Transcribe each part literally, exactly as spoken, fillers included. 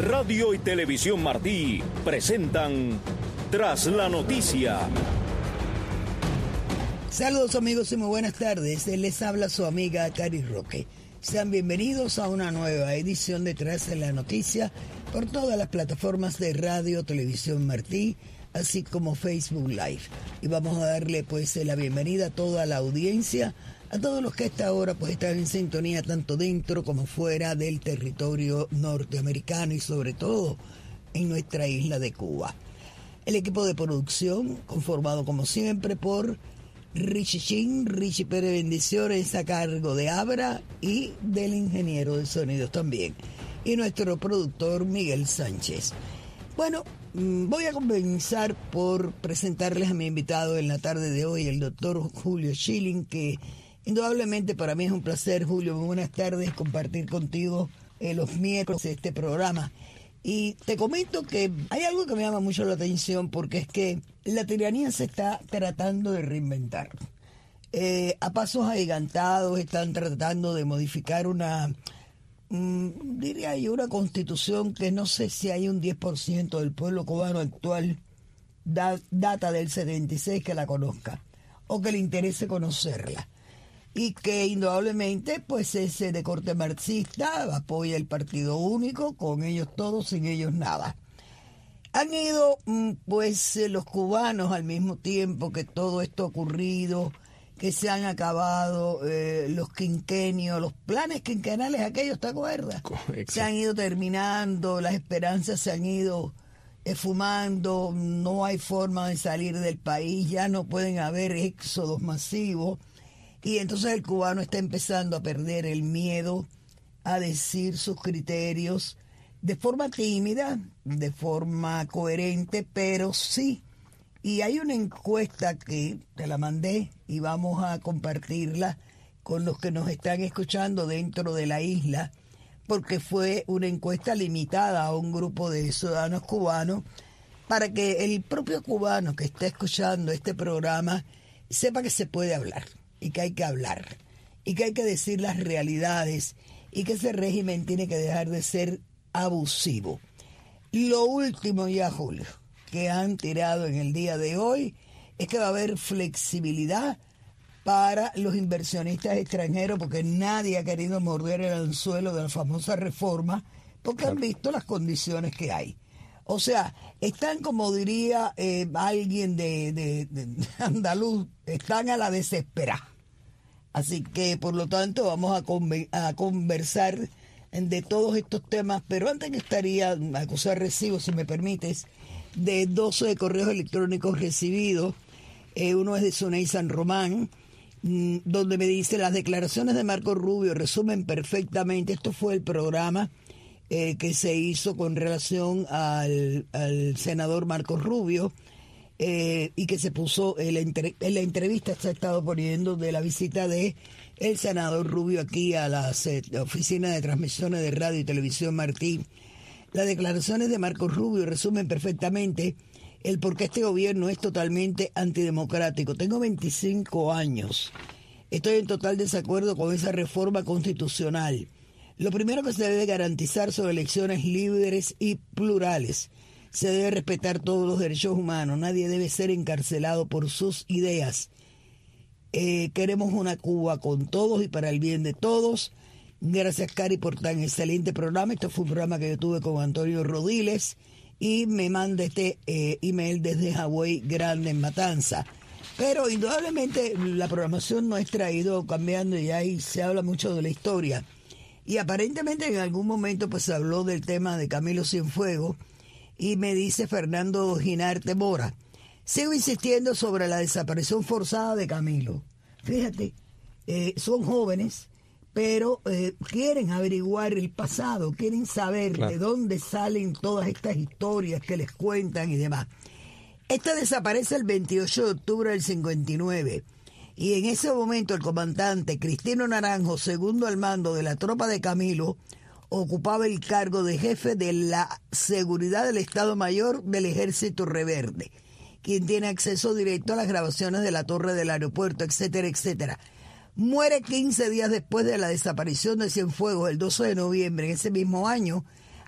Radio y Televisión Martí presentan Tras la Noticia. Saludos amigos y muy buenas tardes. Les habla su amiga Cari Roque. Sean bienvenidos a una nueva edición de Tras la Noticia por todas las plataformas de Radio Televisión Martí, así como Facebook Live. Y vamos a darle pues la bienvenida a toda la audiencia, a todos los que a esta hora pues están en sintonía tanto dentro como fuera del territorio norteamericano y sobre todo en nuestra isla de Cuba. El equipo de producción, conformado como siempre por Richie Chin, Richie Pérez Bendiciones a cargo de Abra y del ingeniero de sonidos también, y nuestro productor Miguel Sánchez. Bueno, voy a comenzar por presentarles a mi invitado en la tarde de hoy, el doctor Julio Schilling, que indudablemente para mí es un placer, Julio. Muy buenas tardes, compartir contigo eh, los miércoles de este programa. Y te comento que hay algo que me llama mucho la atención, porque es que la tiranía se está tratando de reinventar. Eh, a pasos agigantados están tratando de modificar una, mmm, diría yo, una constitución que no sé si hay un diez por ciento del pueblo cubano actual, da, data del setenta y seis, que la conozca, o que le interese conocerla. Y que indudablemente pues es de corte marxista, apoya el partido único, con ellos todos, sin ellos nada. Han ido pues los cubanos al mismo tiempo que todo esto ha ocurrido, que se han acabado eh, los quinquenios, los planes quinquenales aquellos, ¿te acuerdas? Correcto. Se han ido terminando, las esperanzas se han ido esfumando, no hay forma de salir del país, ya no pueden haber éxodos masivos. Y entonces el cubano está empezando a perder el miedo a decir sus criterios de forma tímida, de forma coherente, pero sí. Y hay una encuesta que te la mandé y vamos a compartirla con los que nos están escuchando dentro de la isla, porque fue una encuesta limitada a un grupo de ciudadanos cubanos para que el propio cubano que está escuchando este programa sepa que se puede hablar. Y que hay que hablar, y que hay que decir las realidades, y que ese régimen tiene que dejar de ser abusivo. Lo último ya, Julio, que han tirado en el día de hoy es que va a haber flexibilidad para los inversionistas extranjeros, porque nadie ha querido morder el anzuelo de la famosa reforma, porque han visto las condiciones que hay. O sea, están, como diría eh, alguien de, de, de andaluz, están a la desesperada. Así que, por lo tanto, vamos a, conver- a conversar de todos estos temas, pero antes que estaría a acusar recibo, si me permites, de doce correos electrónicos recibidos. Eh, uno es de Suney San Román, mmm, donde me dice: las declaraciones de Marco Rubio resumen perfectamente, esto fue el programa Eh, que se hizo con relación al, al senador Marcos Rubio, eh, y que se puso en la, entre, en la entrevista se ha estado poniendo de la visita de el senador Rubio aquí a la, la oficina de transmisiones de Radio y Televisión Martí. Las declaraciones de Marcos Rubio resumen perfectamente el por qué este gobierno es totalmente antidemocrático. Tengo veinticinco años, estoy en total desacuerdo con esa reforma constitucional. Lo primero que se debe garantizar son elecciones libres y plurales. Se debe respetar todos los derechos humanos. Nadie debe ser encarcelado por sus ideas. Eh, queremos una Cuba con todos y para el bien de todos. Gracias, Cari, por tan excelente programa. Este fue un programa que yo tuve con Antonio Rodiles y me manda este eh, email desde Hawái Grande, en Matanza. Pero indudablemente la programación nuestra ha ido cambiando y ahí se habla mucho de la historia. Y aparentemente en algún momento pues se habló del tema de Camilo Cienfuegos, y me dice Fernando Ginarte Mora: sigo insistiendo sobre la desaparición forzada de Camilo. Fíjate, eh, son jóvenes, pero eh, quieren averiguar el pasado, quieren saber claro. de dónde salen todas estas historias que les cuentan y demás. Este desaparece el veintiocho de octubre del cincuenta y nueve. Y en ese momento el comandante Cristino Naranjo, segundo al mando de la tropa de Camilo, ocupaba el cargo de jefe de la seguridad del Estado Mayor del Ejército Reverde, quien tiene acceso directo a las grabaciones de la torre del aeropuerto, etcétera, etcétera. Muere quince días después de la desaparición de Cienfuegos, el doce de noviembre, en ese mismo año,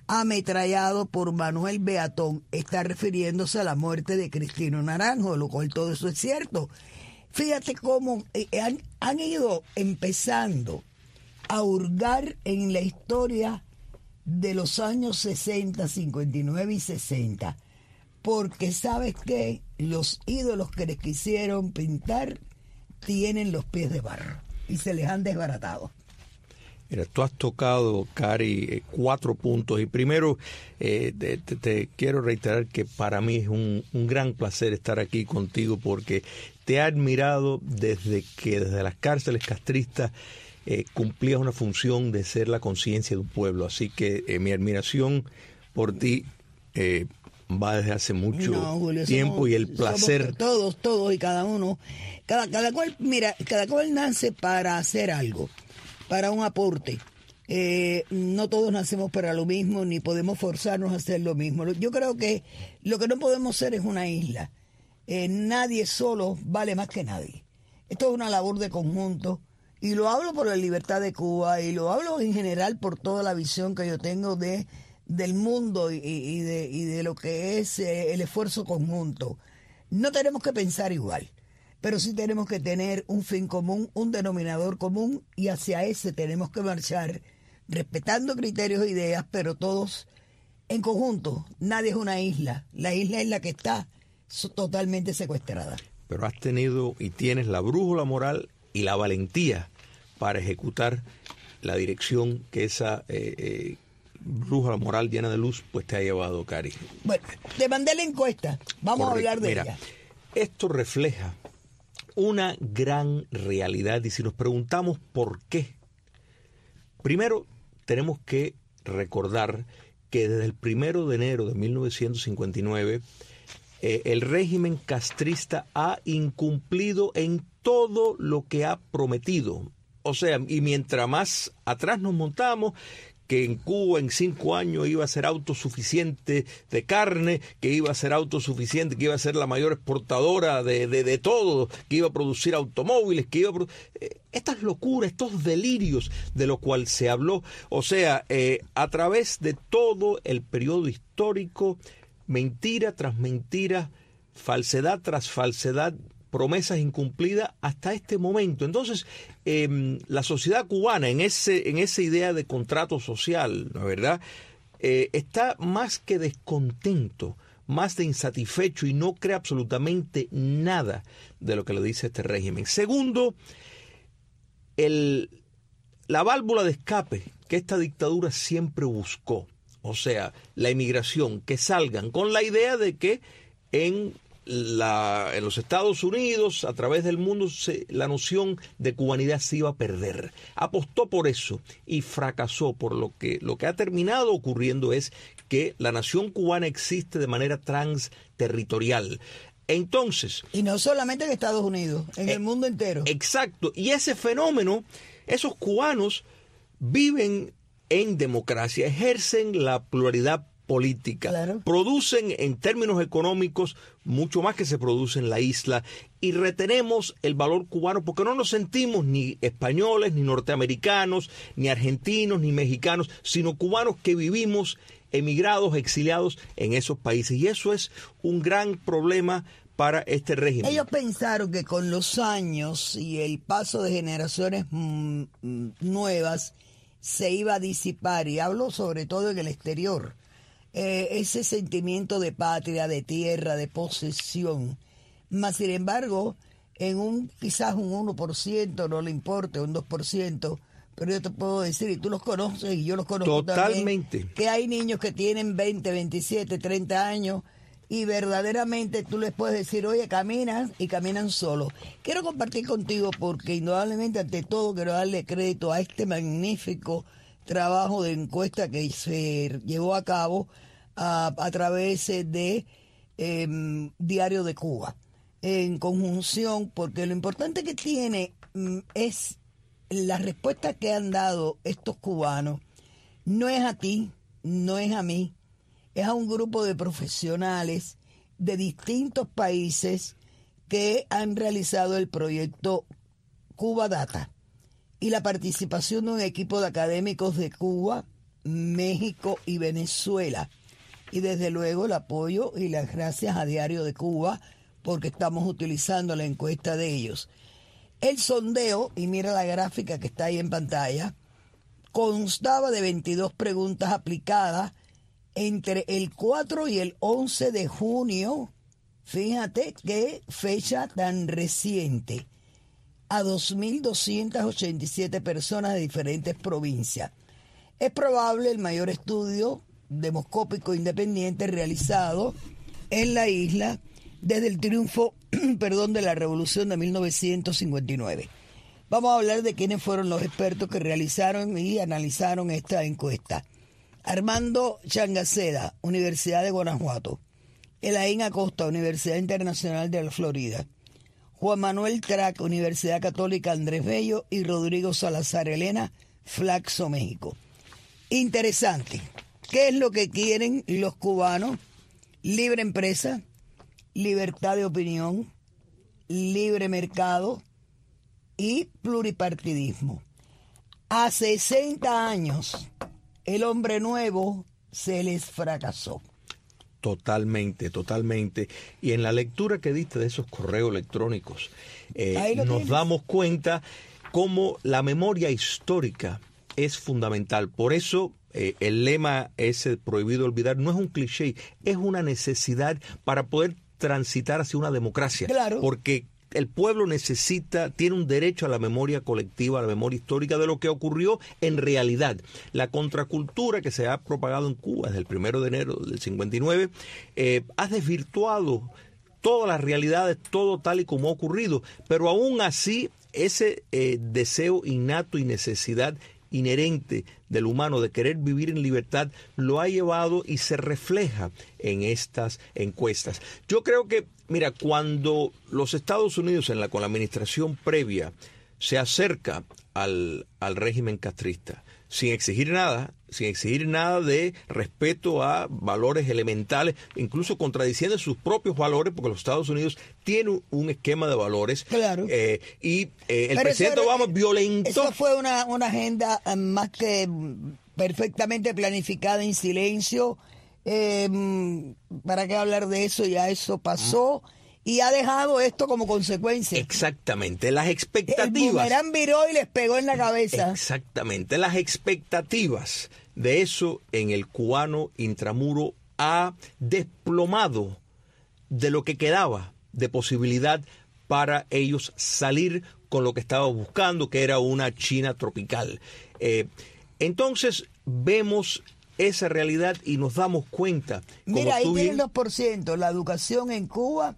ametrallado por Manuel Beatón, está refiriéndose a la muerte de Cristino Naranjo, lo cual todo eso es cierto. Fíjate cómo eh, han, han ido empezando a hurgar en la historia de los años sesenta, cincuenta y nueve y sesenta, porque sabes que los ídolos que les quisieron pintar tienen los pies de barro y se les han desbaratado. Mira, tú has tocado, Cari, cuatro puntos. Y primero, eh, te, te, te quiero reiterar que para mí es un, un gran placer estar aquí contigo porque te he admirado desde que desde las cárceles castristas eh, cumplías una función de ser la conciencia de un pueblo. Así que eh, mi admiración por ti eh, va desde hace mucho no, Julio, tiempo somos, y el placer. Todos, todos y cada uno. Cada, cada cual, mira, cada cual nace para hacer algo, para un aporte. Eh, no todos nacemos para lo mismo, ni podemos forzarnos a hacer lo mismo. Yo creo que lo que no podemos ser es una isla. Eh, nadie solo vale más que nadie. Esto es una labor de conjunto. Y lo hablo por la libertad de Cuba y lo hablo en general por toda la visión que yo tengo de del mundo y, y, de, y de lo que es eh, el esfuerzo conjunto. No tenemos que pensar igual, pero sí tenemos que tener un fin común, un denominador común, y hacia ese tenemos que marchar respetando criterios e ideas, pero todos en conjunto. Nadie es una isla. La isla es la que está totalmente secuestrada. Pero has tenido y tienes la brújula moral y la valentía para ejecutar la dirección que esa eh, eh, brújula moral llena de luz pues te ha llevado, Cari. Bueno, te mandé la encuesta. Vamos Correcto. a hablar de Mira, ella. Esto refleja una gran realidad y si nos preguntamos por qué, primero tenemos que recordar que desde el primero de enero de mil novecientos cincuenta y nueve eh, el régimen castrista ha incumplido en todo lo que ha prometido. O sea, y mientras más atrás nos montamos, que en Cuba en cinco años iba a ser autosuficiente de carne, que iba a ser autosuficiente, que iba a ser la mayor exportadora de, de, de todo, que iba a producir automóviles, que iba a produ- eh, estas locuras, estos delirios de lo cual se habló, o sea, eh, a través de todo el periodo histórico, mentira tras mentira, falsedad tras falsedad, promesas incumplidas hasta este momento. Entonces, eh, la sociedad cubana, en ese en esa idea de contrato social, ¿no es verdad?, eh, está más que descontento, más de insatisfecho y no cree absolutamente nada de lo que le dice este régimen. Segundo, el, la válvula de escape que esta dictadura siempre buscó, o sea, la inmigración, que salgan con la idea de que en La, en los Estados Unidos, a través del mundo, se, la noción de cubanidad se iba a perder. Apostó por eso y fracasó, por lo que lo que ha terminado ocurriendo es que la nación cubana existe de manera transterritorial. Entonces... Y no solamente en Estados Unidos, en eh, el mundo entero. Exacto. Y ese fenómeno, esos cubanos viven en democracia, ejercen la pluralidad política, claro. Producen en términos económicos mucho más que se produce en la isla y retenemos el valor cubano porque no nos sentimos ni españoles, ni norteamericanos, ni argentinos, ni mexicanos, sino cubanos que vivimos emigrados, exiliados en esos países y eso es un gran problema para este régimen. Ellos pensaron que con los años y el paso de generaciones mm, nuevas se iba a disipar, y hablo sobre todo en el exterior, Eh, ese sentimiento de patria, de tierra, de posesión. Mas, sin embargo, en un quizás un uno por ciento no le importa, un dos por ciento, pero yo te puedo decir, y tú los conoces, y yo los conozco totalmente, también, que hay niños que tienen veinte, veintisiete, treinta años, y verdaderamente tú les puedes decir, oye, caminan, y caminan solos. Quiero compartir contigo, porque indudablemente, ante todo, quiero darle crédito a este magnífico trabajo de encuesta que se llevó a cabo a, a través de eh, Diario de Cuba, en conjunción, porque lo importante que tiene mm, es la respuesta que han dado estos cubanos. No es a ti, no es a mí, es a un grupo de profesionales de distintos países que han realizado el proyecto Cuba Data, y la participación de un equipo de académicos de Cuba, México y Venezuela. Y desde luego el apoyo y las gracias a Diario de Cuba, porque estamos utilizando la encuesta de ellos. El sondeo, y mira la gráfica que está ahí en pantalla, constaba de veintidós preguntas aplicadas entre el cuatro y el once de junio. Fíjate qué fecha tan reciente. A dos mil doscientas ochenta y siete personas de diferentes provincias. Es probable el mayor estudio demoscópico independiente realizado en la isla desde el triunfo perdón, de la Revolución de mil novecientos cincuenta y nueve. Vamos a hablar de quiénes fueron los expertos que realizaron y analizaron esta encuesta. Armando Changaceda, Universidad de Guanajuato. Elaín Acosta, Universidad Internacional de la Florida. Juan Manuel Trac, Universidad Católica Andrés Bello, y Rodrigo Salazar Elena, Flaxo, México. Interesante. ¿Qué es lo que quieren los cubanos? Libre empresa, libertad de opinión, libre mercado y pluripartidismo. A sesenta años, el hombre nuevo se les fracasó. Totalmente, totalmente. Y en la lectura que diste de esos correos electrónicos, eh, nos tienes. damos cuenta cómo la memoria histórica es fundamental. Por eso eh, el lema ese, prohibido olvidar, no es un cliché, es una necesidad para poder transitar hacia una democracia. Claro. Porque el pueblo necesita, tiene un derecho a la memoria colectiva, a la memoria histórica de lo que ocurrió en realidad. La contracultura que se ha propagado en Cuba desde el primero de enero del cincuenta y nueve eh, ha desvirtuado todas las realidades, todo tal y como ha ocurrido, pero aún así ese eh, deseo innato y necesidad inherente del humano de querer vivir en libertad lo ha llevado y se refleja en estas encuestas. Yo creo que, mira, cuando los Estados Unidos en la, con la administración previa se acerca al, al régimen castrista, sin exigir nada, sin exigir nada de respeto a valores elementales, incluso contradiciendo sus propios valores, porque los Estados Unidos tienen un esquema de valores. Claro. Eh, y eh, el Pero presidente eso, Obama violentó. Eso fue una, una agenda eh, más que perfectamente planificada en silencio. Eh, ¿Para qué hablar de eso? Ya eso pasó. Mm. Y ha dejado esto como consecuencia. Exactamente, las expectativas. El boomerang viró y les pegó en la cabeza. Exactamente, las expectativas de eso en el cubano intramuro ha desplomado de lo que quedaba de posibilidad para ellos salir con lo que estaban buscando, que era una China tropical. Eh, entonces vemos esa realidad y nos damos cuenta. Como Mira, ahí tú tiene bien... el dos por ciento, la educación en Cuba,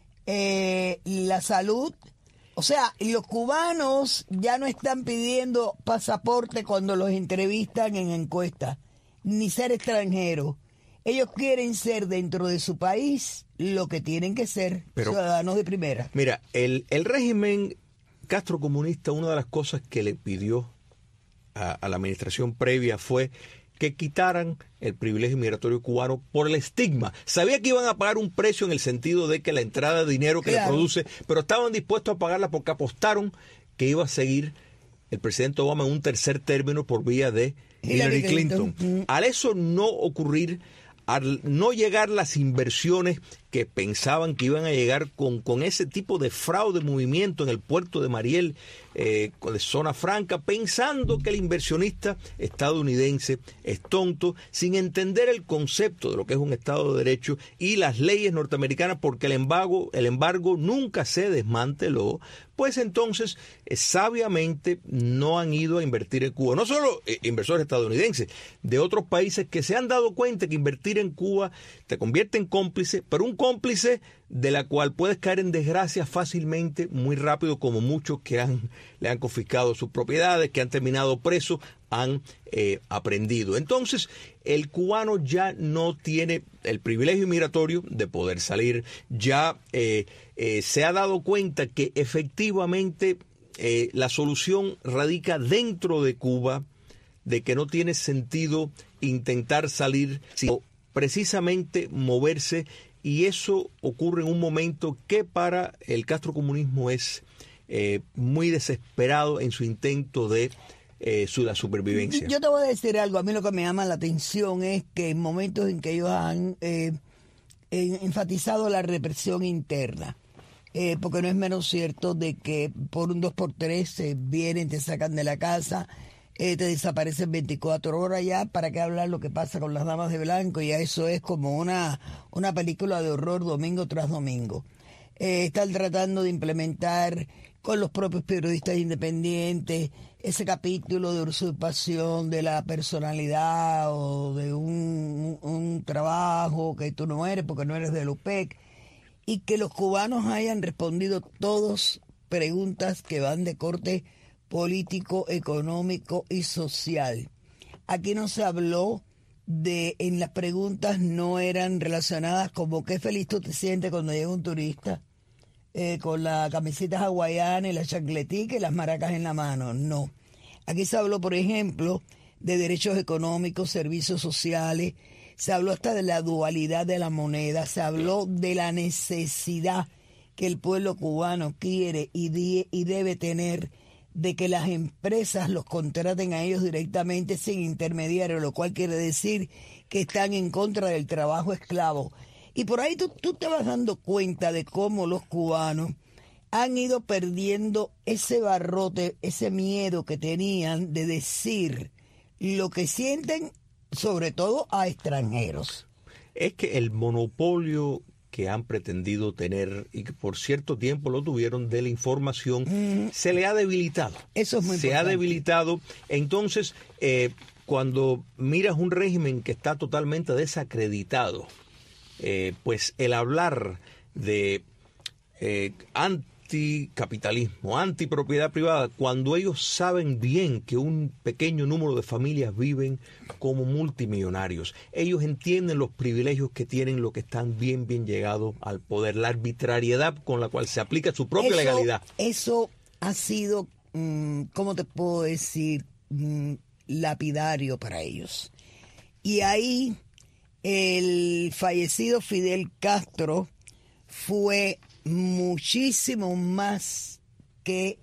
eh, la salud. O sea, los cubanos ya no están pidiendo pasaporte cuando los entrevistan en encuestas, ni ser extranjeros. Ellos quieren ser dentro de su país lo que tienen que ser, pero, ciudadanos de primera. Mira, el, el régimen castrocomunista, una de las cosas que le pidió a, a la administración previa fue que quitaran el privilegio migratorio cubano por el estigma. Sabía que iban a pagar un precio en el sentido de que la entrada de dinero que claro. le produce, pero estaban dispuestos a pagarla porque apostaron que iba a seguir el presidente Obama en un tercer término por vía de Hillary, Hillary Clinton. Clinton. Al eso no ocurrir, al no llegar las inversiones que pensaban que iban a llegar con, con ese tipo de fraude movimiento en el puerto de Mariel, eh, de zona franca, pensando que el inversionista estadounidense es tonto, sin entender el concepto de lo que es un Estado de Derecho y las leyes norteamericanas, porque el embargo, el embargo nunca se desmanteló, pues entonces eh, sabiamente no han ido a invertir en Cuba. No solo eh, inversores estadounidenses, de otros países que se han dado cuenta que invertir en Cuba te convierte en cómplice, pero un cómplice de la cual puedes caer en desgracia fácilmente, muy rápido, como muchos que han, le han confiscado sus propiedades, que han terminado presos, han eh, aprendido. Entonces, el cubano ya no tiene el privilegio migratorio de poder salir, ya eh, eh, se ha dado cuenta que efectivamente eh, la solución radica dentro de Cuba, de que no tiene sentido intentar salir, sino precisamente moverse. Y eso ocurre en un momento que para el castrocomunismo es eh, muy desesperado en su intento de eh, su, la supervivencia. Yo te voy a decir algo, a mí lo que me llama la atención es que en momentos en que ellos han eh, eh, enfatizado la represión interna, eh, porque no es menos cierto de que por un dos por tres se vienen, te sacan de la casa, eh, te desaparecen veinticuatro horas ya, ¿para qué hablar lo que pasa con las damas de blanco? Ya eso es como una, una película de horror domingo tras domingo. Eh, están tratando de implementar con los propios periodistas independientes ese capítulo de usurpación de la personalidad o de un, un, un trabajo que tú no eres porque no eres del U P E C, y que los cubanos hayan respondido todos preguntas que van de corte político, económico y social. Aquí no se habló de, en las preguntas no eran relacionadas como qué feliz tú te sientes cuando llega un turista eh, con la camiseta hawaiana y la chancletica y las maracas en la mano. No. Aquí se habló, por ejemplo, de derechos económicos, servicios sociales, se habló hasta de la dualidad de la moneda, se habló de la necesidad que el pueblo cubano quiere y, die, y debe tener de que las empresas los contraten a ellos directamente sin intermediarios, lo cual quiere decir que están en contra del trabajo esclavo. Y por ahí tú, tú te vas dando cuenta de cómo los cubanos han ido perdiendo ese barrote, ese miedo que tenían de decir lo que sienten, sobre todo a extranjeros. Es que el monopolio que han pretendido tener y que por cierto tiempo lo tuvieron de la información, mm. se le ha debilitado. Eso es muy Se importante. ha debilitado. Entonces, eh, cuando miras un régimen que está totalmente desacreditado, eh, pues el hablar de eh, anticapitalismo, antipropiedad privada, cuando ellos saben bien que un pequeño número de familias viven como multimillonarios, ellos entienden los privilegios que tienen los que están bien, bien llegados al poder, la arbitrariedad con la cual se aplica su propia eso, legalidad. Eso ha sido, mmm, ¿cómo te puedo decir?, mmm, lapidario para ellos. Y ahí el fallecido Fidel Castro fue muchísimo más que,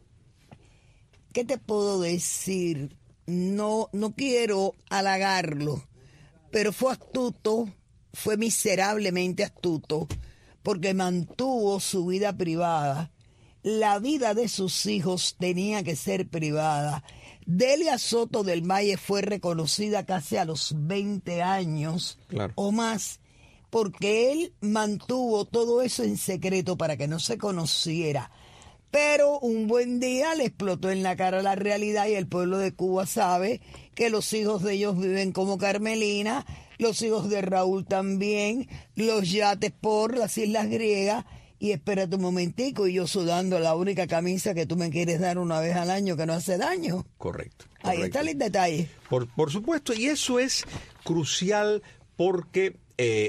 ¿qué te puedo decir? No, no quiero halagarlo, pero fue astuto, fue miserablemente astuto, porque mantuvo su vida privada. La vida de sus hijos tenía que ser privada. Delia Soto del Valle fue reconocida casi a los veinte años, claro, o más, porque él mantuvo todo eso en secreto para que no se conociera. Pero un buen día le explotó en la cara la realidad y el pueblo de Cuba sabe que los hijos de ellos viven como Carmelina, los hijos de Raúl también, los yates por las islas griegas. Y espérate un momentico, y yo sudando la única camisa que tú me quieres dar una vez al año que no hace daño. Correcto. correcto. Ahí está el detalle. Por, por supuesto, y eso es crucial porque eh,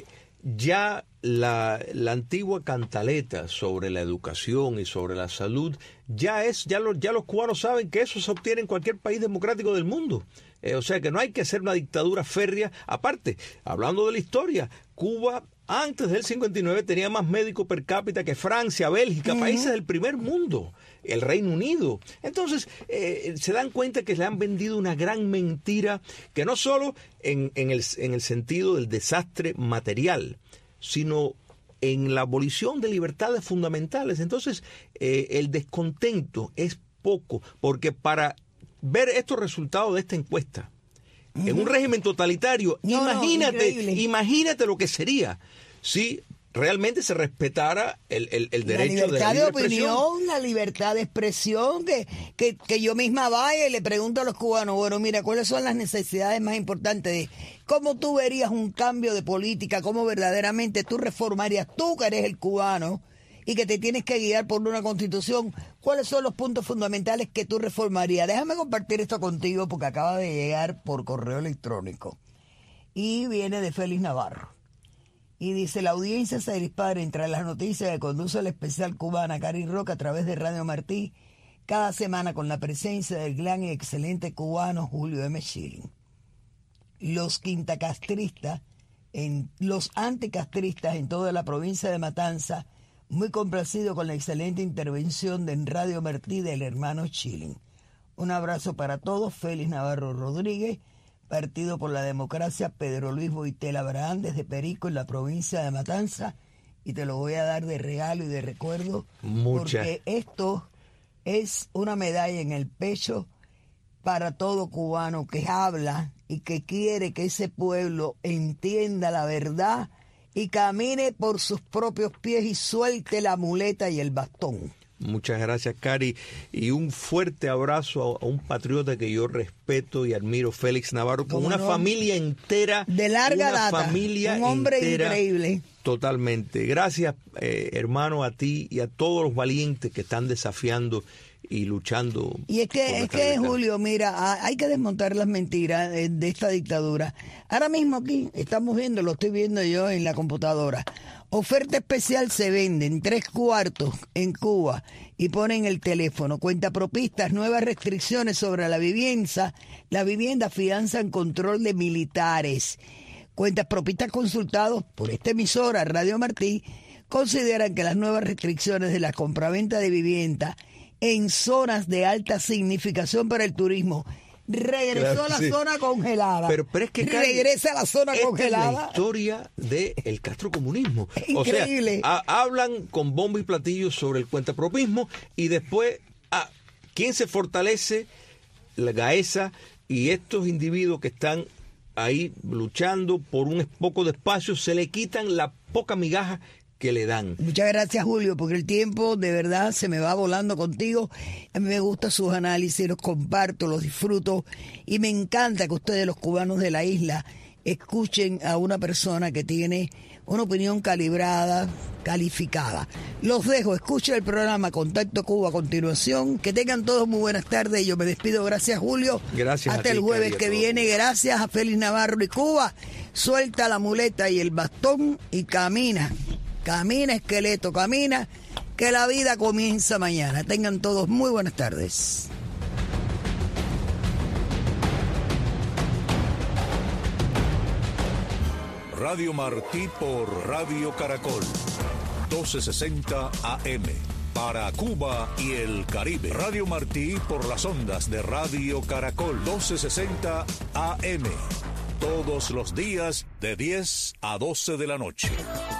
ya la, la antigua cantaleta sobre la educación y sobre la salud, ya es, ya, lo, ya los cubanos saben que eso se obtiene en cualquier país democrático del mundo. Eh, o sea que no hay que hacer una dictadura férrea. Aparte, hablando de la historia, Cuba antes del cincuenta y nueve tenía más médicos per cápita que Francia, Bélgica, uh-huh. países del primer mundo, el Reino Unido. Entonces, eh, se dan cuenta que le han vendido una gran mentira, que no solo en, en, el, en el sentido del desastre material, sino en la abolición de libertades fundamentales. Entonces, eh, el descontento es poco, porque para ver estos resultados de esta encuesta, uh-huh. en un régimen totalitario, no, imagínate, no, imagínate lo que sería si realmente se respetara el, el, el derecho de la libertad de opinión, la libertad de expresión, que, que, que yo misma vaya y le pregunto a los cubanos, bueno, mira, ¿cuáles son las necesidades más importantes de cómo tú verías un cambio de política, cómo verdaderamente tú reformarías, tú que eres el cubano y que te tienes que guiar por una constitución, cuáles son los puntos fundamentales que tú reformarías? Déjame compartir esto contigo porque acaba de llegar por correo electrónico y viene de Félix Navarro. Y dice, la audiencia se dispara entre las noticias que conduce la especial cubana Cari Roca a través de Radio Martí cada semana con la presencia del gran y excelente cubano Julio M. Schilling. Los quintacastristas, en, los anticastristas en toda la provincia de Matanza, muy complacidos con la excelente intervención de en Radio Martí del hermano Schilling. Un abrazo para todos. Félix Navarro Rodríguez, Partido por la Democracia, Pedro Luis Boitel Abraham, desde Perico, en la provincia de Matanza, y te lo voy a dar de regalo y de recuerdo. Muchas. Porque esto es una medalla en el pecho para todo cubano que habla y que quiere que ese pueblo entienda la verdad y camine por sus propios pies y suelte la muleta y el bastón. Muchas gracias, Cari, y un fuerte abrazo a, a un patriota que yo respeto y admiro, Félix Navarro, con una no? familia entera. De larga una data, familia un hombre entera, increíble. Totalmente. Gracias, eh, hermano, a ti y a todos los valientes que están desafiando y luchando. Y es que, es que Julio, mira, hay que desmontar las mentiras de, de esta dictadura. Ahora mismo aquí estamos viendo, lo estoy viendo yo en la computadora. Oferta especial se vende en tres cuartos en Cuba y ponen el teléfono. Cuentapropistas, nuevas restricciones sobre la vivienda, la vivienda, fianza en control de militares. Cuentapropistas consultados por esta emisora, Radio Martí, consideran que las nuevas restricciones de la compraventa de vivienda en zonas de alta significación para el turismo. Regresó claro, a la sí. zona congelada. Pero, pero es que regresa a la zona esta congelada. Es la historia del castrocomunismo. Increíble. O sea, a, hablan con bombo y platillo sobre el cuentapropismo y después, ah, ¿quién se fortalece? La Gaesa y estos individuos que están ahí luchando por un poco de espacio, se le quitan la poca migaja que le dan. Muchas gracias, Julio, porque el tiempo de verdad se me va volando contigo. A mí me gustan sus análisis, los comparto, los disfruto y me encanta que ustedes, los cubanos de la isla, escuchen a una persona que tiene una opinión calibrada, calificada. Los dejo, escuchen el programa Contacto Cuba a continuación. Que tengan todos muy buenas tardes. Yo me despido. Gracias, Julio. Gracias. Hasta a ti, el jueves Cari, que viene. Gracias a Félix Navarro y Cuba. Suelta la muleta y el bastón y camina. Camina, esqueleto, camina, que la vida comienza mañana. Tengan todos muy buenas tardes. Radio Martí por Radio Caracol, doce sesenta A M, para Cuba y el Caribe. Radio Martí por las ondas de Radio Caracol, doce sesenta A M, todos los días de diez a doce de la noche.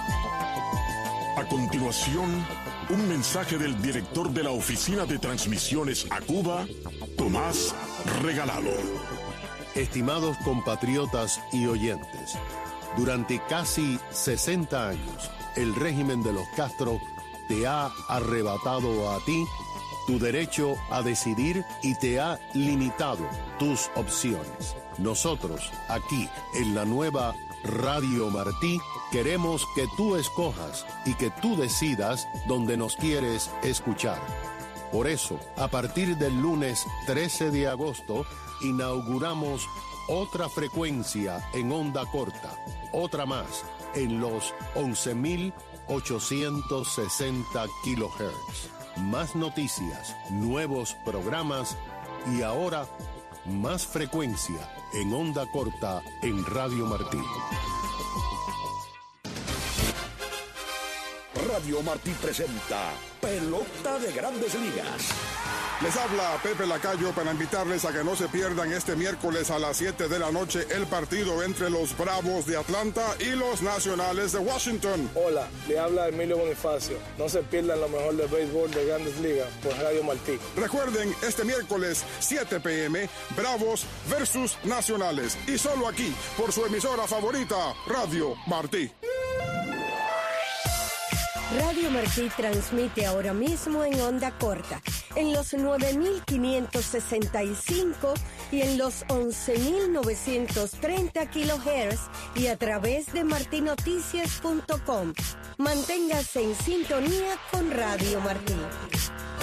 A continuación, un mensaje del director de la Oficina de Transmisiones a Cuba, Tomás Regalado. Estimados compatriotas y oyentes, durante casi sesenta años, el régimen de los Castro te ha arrebatado a ti tu derecho a decidir y te ha limitado tus opciones. Nosotros, aquí, en la nueva Radio Martí, queremos que tú escojas y que tú decidas dónde nos quieres escuchar. Por eso, a partir del lunes trece de agosto, inauguramos otra frecuencia en onda corta, otra más en los once mil ochocientos sesenta kilohertz. Más noticias, nuevos programas y ahora más frecuencia en onda corta en Radio Martí. Radio Martí presenta Pelota de Grandes Ligas. Les habla Pepe Lacayo para invitarles a que no se pierdan este miércoles a las siete de la noche el partido entre los Bravos de Atlanta y los Nacionales de Washington. Hola, le habla Emilio Bonifacio. No se pierdan lo mejor del béisbol de Grandes Ligas por Radio Martí. Recuerden, este miércoles siete p m, Bravos versus Nacionales. Y solo aquí, por su emisora favorita, Radio Martí. Radio Martí transmite ahora mismo en onda corta, en los nueve mil quinientos sesenta y cinco y en los once mil novecientos treinta kilohertz y a través de martinoticias punto com. Manténgase en sintonía con Radio Martí.